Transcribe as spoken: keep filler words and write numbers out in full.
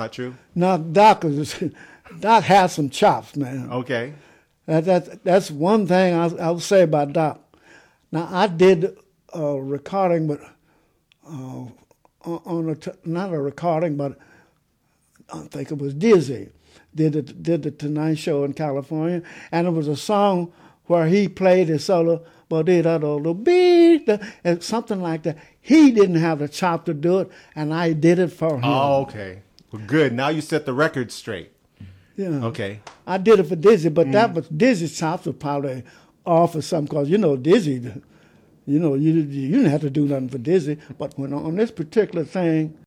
not true? Now, Doc is, Doc has some chops, man. Okay. That, that, that's one thing I, I would say about Doc. Now, I did a recording, but uh, on a, t- not a recording, but I think it was Dizzy. Did the, did the Tonight Show in California, and it was a song where he played his solo, but it a beat, and something like that. He didn't have the chop to do it, and I did it for him. Oh, okay. Well, good. Now you set the record straight. Yeah. Okay. I did it for Dizzy, but Mm. that was Dizzy's chops were probably off or something, because, you know, Dizzy, you know, you, you didn't have to do nothing for Dizzy, but when on this particular thing,